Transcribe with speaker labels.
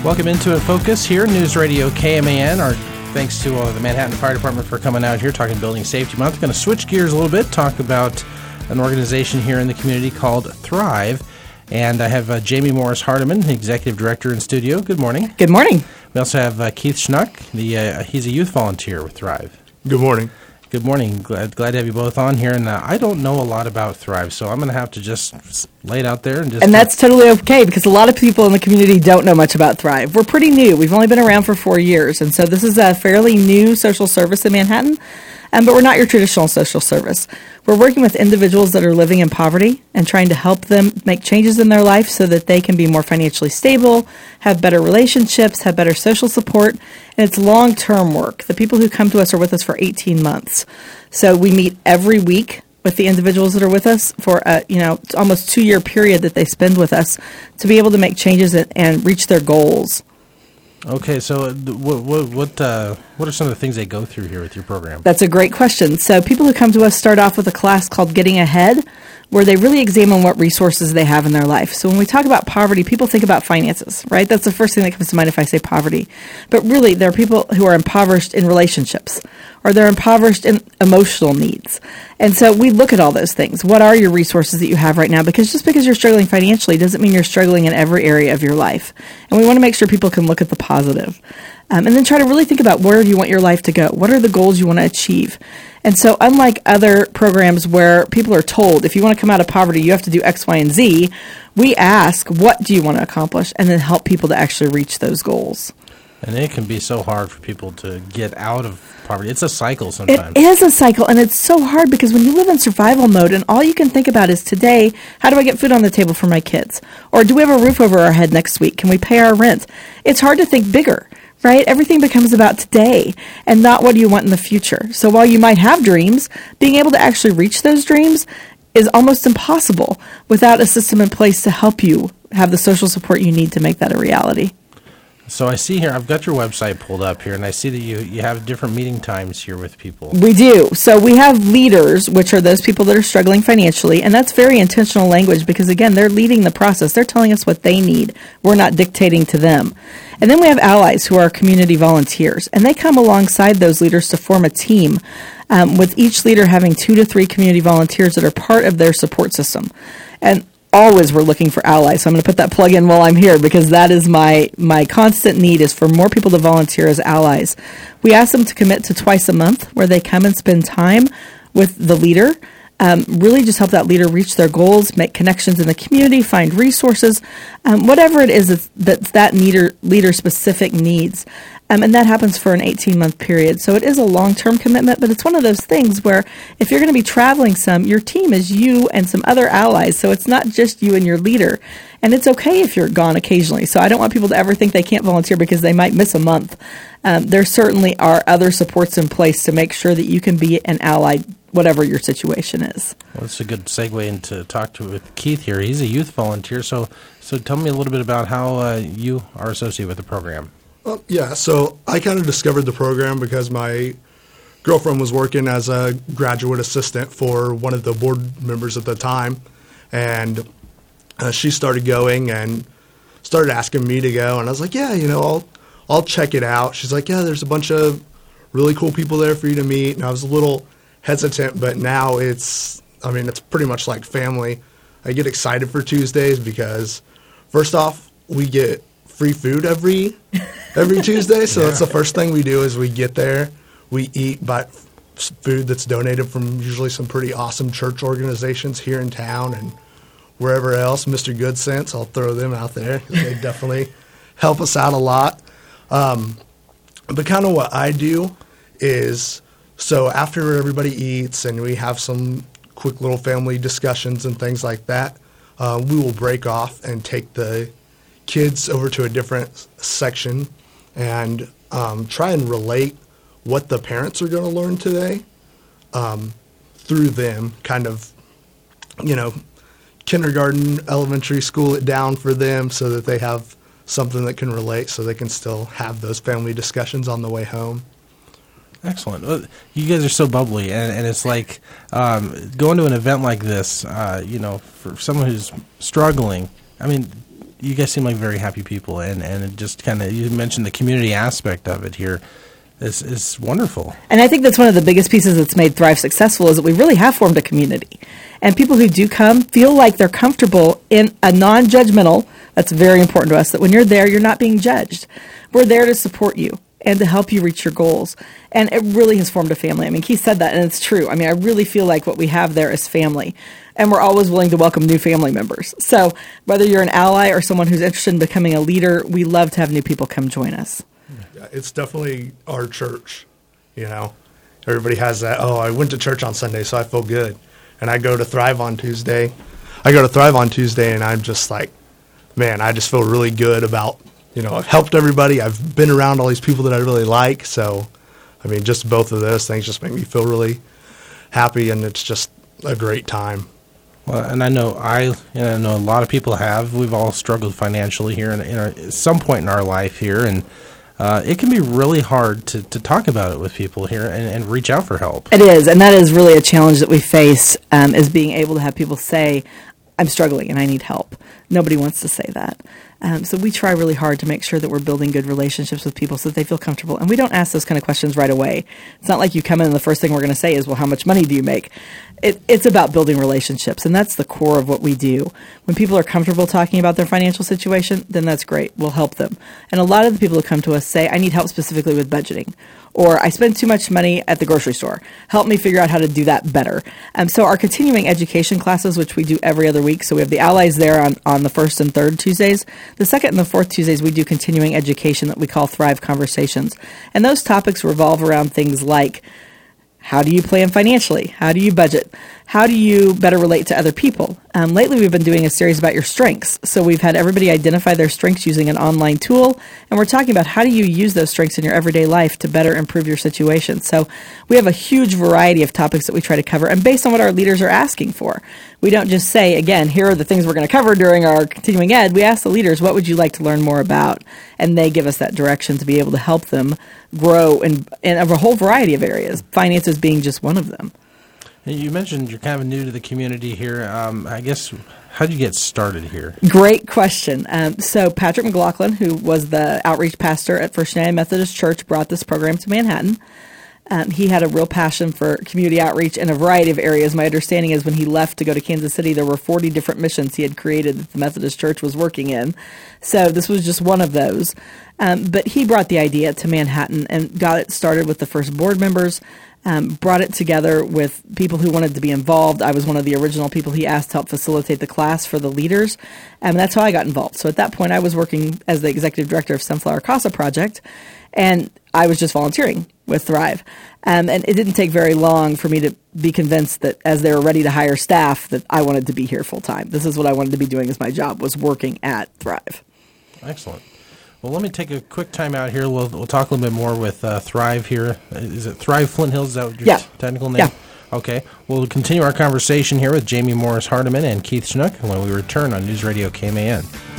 Speaker 1: Welcome into In Focus here, News Radio KMAN. Our thanks to the Manhattan Fire Department for coming out here talking Building Safety Month. Going to switch gears a little bit, talk about an organization here in the community called Thrive. And I have Jamie Morris Hardiman, Executive Director in studio. Good morning.
Speaker 2: Good morning.
Speaker 1: We also have Keith Schnuck. He's a youth volunteer with Thrive.
Speaker 3: Good morning.
Speaker 1: Good morning. Glad to have you both on here. And I don't know a lot about Thrive, so I'm going to have to just lay it out there. And
Speaker 2: that's totally okay, because a lot of people in the community don't know much about Thrive. We're pretty new. We've only been around for 4 years, and so this is a fairly new social service in Manhattan, but we're not your traditional social service. We're working with individuals that are living in poverty and trying to help them make changes in their life so that they can be more financially stable, have better relationships, have better social support, and it's long-term work. The people who come to us are with us for 18 months. So we meet every week with the individuals that are with us for a almost 2-year period that they spend with us to be able to make changes and reach their goals.
Speaker 1: Okay, so what are some of the things they go through here with your program?
Speaker 2: That's a great question. So people who come to us start off with a class called Getting Ahead, where they really examine what resources they have in their life. So when we talk about poverty, people think about finances, right? That's the first thing that comes to mind if I say poverty. But really, there are people who are impoverished in relationships, or they're impoverished in emotional needs. And so we look at all those things. What are your resources that you have right now? Because just because you're struggling financially doesn't mean you're struggling in every area of your life. And we want to make sure people can look at the positive. And then try to really think about where do you want your life to go? What are the goals you want to achieve? And so unlike other programs where people are told, if you want to come out of poverty, you have to do X, Y, and Z, we ask, what do you want to accomplish? And then help people to actually reach those goals.
Speaker 1: And it can be so hard for people to get out of poverty. It's a cycle sometimes.
Speaker 2: It is a cycle, and it's so hard because when you live in survival mode and all you can think about is today, how do I get food on the table for my kids? Or do we have a roof over our head next week? Can we pay our rent? It's hard to think bigger, right? Everything becomes about today and not what do you want in the future. So while you might have dreams, being able to actually reach those dreams is almost impossible without a system in place to help you have the social support you need to make that a reality.
Speaker 1: So I see here, I've got your website pulled up here, and I see that you have different meeting times here with people.
Speaker 2: We do. So we have leaders, which are those people that are struggling financially, and that's very intentional language because, again, they're leading the process. They're telling us what they need. We're not dictating to them. And then we have allies who are community volunteers, and they come alongside those leaders to form a team, with each leader having 2 to 3 community volunteers that are part of their support system. And always we're looking for allies. So I'm going to put that plug in while I'm here because that is my constant need is for more people to volunteer as allies. We ask them to commit to twice a month where they come and spend time with the leader, really just help that leader reach their goals, make connections in the community, find resources, whatever it is that leader specific needs. And that happens for an 18-month period. So it is a long-term commitment, but it's one of those things where if you're going to be traveling some, your team is you and some other allies. So it's not just you and your leader. And it's okay if you're gone occasionally. So I don't want people to ever think they can't volunteer because they might miss a month. There certainly are other supports in place to make sure that you can be an ally whatever your situation is.
Speaker 1: Well, that's a good segue into talk with Keith here. He's a youth volunteer. So tell me a little bit about how you are associated with the program.
Speaker 3: Yeah, so I kind of discovered the program because my girlfriend was working as a graduate assistant for one of the board members at the time, and she started going and started asking me to go, and I was like, yeah, I'll check it out. She's like, yeah, there's a bunch of really cool people there for you to meet, and I was a little hesitant, but now it's pretty much like family. I get excited for Tuesdays because, first off, we get free food every Tuesday. So that's the first thing we do is we get there, we eat food that's donated from usually some pretty awesome church organizations here in town and wherever else. Mr. Good Sense, I'll throw them out there. They definitely help us out a lot. But kind of what I do is, so after everybody eats and we have some quick little family discussions and things like that, we will break off and take the kids over to a different section and try and relate what the parents are going to learn today through them, kind of, kindergarten, elementary school it down for them so that they have something that can relate so they can still have those family discussions on the way home.
Speaker 1: Excellent. Well, you guys are so bubbly, and it's like going to an event like this, for someone who's struggling, you guys seem like very happy people, and it just kind of, you mentioned the community aspect of it here. Is wonderful.
Speaker 2: And I think that's one of the biggest pieces that's made Thrive successful is that we really have formed a community. And people who do come feel like they're comfortable in a non-judgmental, that's very important to us, that when you're there, you're not being judged. We're there to support you and to help you reach your goals. And it really has formed a family. I mean, Keith said that, and it's true. I mean, I really feel like what we have there is family. And we're always willing to welcome new family members. So whether you're an ally or someone who's interested in becoming a leader, we love to have new people come join us.
Speaker 3: It's definitely our church, Everybody has that, I went to church on Sunday, so I feel good. And I go to Thrive on Tuesday. And I'm just like, man, I just feel really good about, I've helped everybody. I've been around all these people that I really like. So, I mean, just both of those things just make me feel really happy, and it's just a great time.
Speaker 1: Well, and I know I know a lot of people have. We've all struggled financially here in some point in our life here, and it can be really hard to talk about it with people here and reach out for help.
Speaker 2: It is, and that is really a challenge that we face, is being able to have people say, I'm struggling and I need help. Nobody wants to say that. So we try really hard to make sure that we're building good relationships with people so that they feel comfortable. And we don't ask those kind of questions right away. It's not like you come in and the first thing we're going to say is, well, how much money do you make? It's about building relationships, and that's the core of what we do. When people are comfortable talking about their financial situation, then that's great. We'll help them. And a lot of the people who come to us say, I need help specifically with budgeting, or I spend too much money at the grocery store. Help me figure out how to do that better. So our continuing education classes, which we do every other week, so we have the allies there on the first and third Tuesdays. The second and the fourth Tuesdays, we do continuing education that we call Thrive Conversations. And those topics revolve around things like, how do you plan financially? How do you budget? How do you better relate to other people? Lately, we've been doing a series about your strengths. So we've had everybody identify their strengths using an online tool, and we're talking about how do you use those strengths in your everyday life to better improve your situation. So we have a huge variety of topics that we try to cover, and based on what our leaders are asking for. We don't just say, again, here are the things we're going to cover during our continuing ed. We ask the leaders, what would you like to learn more about? And they give us that direction to be able to help them grow in a whole variety of areas, finances being just one of them.
Speaker 1: You mentioned you're kind of new to the community here. I guess, how did you get started here?
Speaker 2: Great question. So Patrick McLaughlin, who was the outreach pastor at First United Methodist Church, brought this program to Manhattan. He had a real passion for community outreach in a variety of areas. My understanding is when he left to go to Kansas City, there were 40 different missions he had created that the Methodist Church was working in. So this was just one of those. But he brought the idea to Manhattan and got it started with the first board members, brought it together with people who wanted to be involved. I was one of the original people he asked to help facilitate the class for the leaders, and that's how I got involved. So at that point, I was working as the executive director of Sunflower Casa Project, and I was just volunteering with Thrive. And it didn't take very long for me to be convinced that as they were ready to hire staff, that I wanted to be here full time. This is what I wanted to be doing as my job, was working at Thrive.
Speaker 1: Excellent. Well, let me take a quick time out here. We'll talk a little bit more with Thrive here. Is it Thrive Flint Hills? Is that what your technical name?
Speaker 2: Yeah.
Speaker 1: Okay. We'll continue our conversation here with Jamie Morris Hardiman and Keith Schnook when we return on News Radio KMAN.